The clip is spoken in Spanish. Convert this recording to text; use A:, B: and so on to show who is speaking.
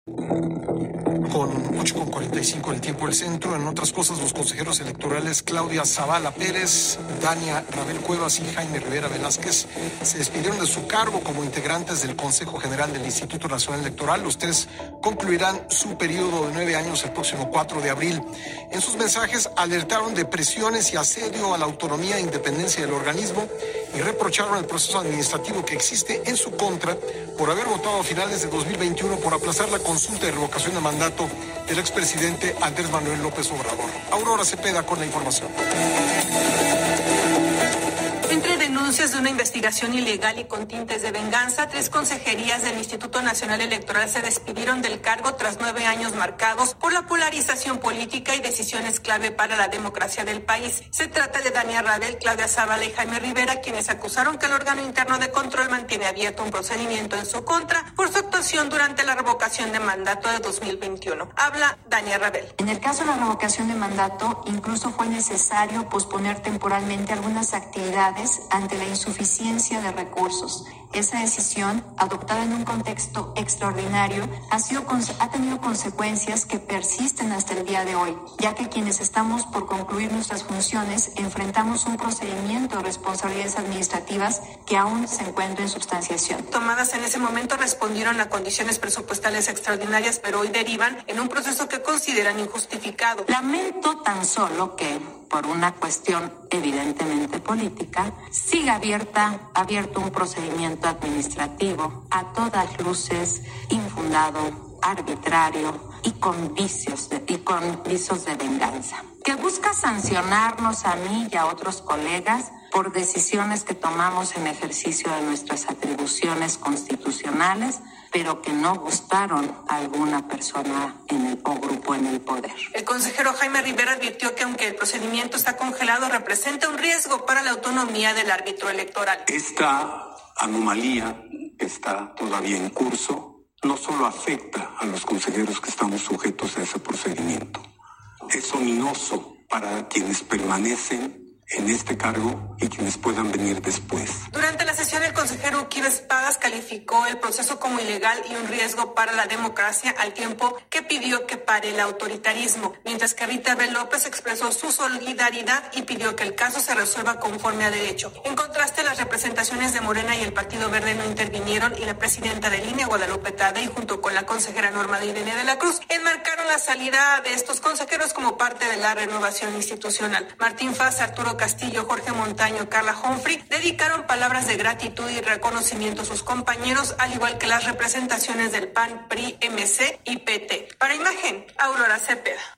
A: Con 8:45 el tiempo del centro. En otras cosas, los consejeros electorales Claudia Zavala Pérez, Dania Rabel Cuevas y Jaime Rivera Velázquez se despidieron de su cargo como integrantes del Consejo General del Instituto Nacional Electoral. Los tres concluirán su periodo de 9 años el próximo 4 de abril. En sus mensajes alertaron de presiones y asedio a la autonomía e independencia del organismo y reprocharon el proceso administrativo que existe en su contra por haber votado a finales de 2021 por aplazar la consulta de revocación de mandato del expresidente Andrés Manuel López Obrador. Aurora Cepeda con la información.
B: Entre denuncias de una investigación ilegal y con tintes de venganza, 3 consejerías del Instituto Nacional Electoral se despidieron del cargo tras 9 años marcados por la polarización política y decisiones clave para la democracia del país. Se trata de Dania Rabel, Claudia Zavala y Jaime Rivera, quienes acusaron que el órgano interno de control mantiene abierto un procedimiento en su contra por su actuación durante la revocación de mandato de 2021. Habla Dania Rabel.
C: En el caso de la revocación de mandato, incluso fue necesario posponer temporalmente algunas actividades ante la insuficiencia de recursos. Esa decisión, adoptada en un contexto extraordinario, ha tenido consecuencias que persisten hasta el día de hoy, ya que quienes estamos por concluir nuestras funciones enfrentamos un procedimiento de responsabilidades administrativas que aún se encuentra en substanciación.
B: Tomadas en ese momento respondieron a condiciones presupuestales extraordinarias, pero hoy derivan en un proceso que consideran injustificado.
C: Lamento tan solo que, por una cuestión evidentemente política, siga abierto un procedimiento administrativo a todas luces infundado, arbitrario y con visos de venganza, que busca sancionarnos a mí y a otros colegas por decisiones que tomamos en ejercicio de nuestras atribuciones constitucionales, pero que no gustaron a alguna persona o grupo en el poder.
B: El consejero Jaime Rivera advirtió que aunque el procedimiento está congelado, representa un riesgo para la autonomía del árbitro electoral.
D: Esta anomalía está todavía en curso. No solo afecta a los consejeros que estamos sujetos a ese procedimiento, es ominoso para quienes permanecen en este cargo y quienes puedan venir después.
B: Durante la sesión, el consejero Uquiba Espadas calificó el proceso como ilegal y un riesgo para la democracia, al tiempo que pidió que pare el autoritarismo, mientras que Rita B. López expresó su solidaridad y pidió que el caso se resuelva conforme a derecho. En contraste, las representaciones de Morena y el Partido Verde no intervinieron y la presidenta del INE, Guadalupe Tadei, junto con la consejera Norma de Irene de la Cruz, enmarcaron la salida de estos consejeros como parte de la renovación institucional. Martín Faz, Arturo Castillo, Jorge Montaño, Carla Humphrey dedicaron palabras de gratitud y reconocimiento a sus compañeros, al igual que las representaciones del PAN, PRI, MC y PT. Para Imagen, Aurora Cepeda.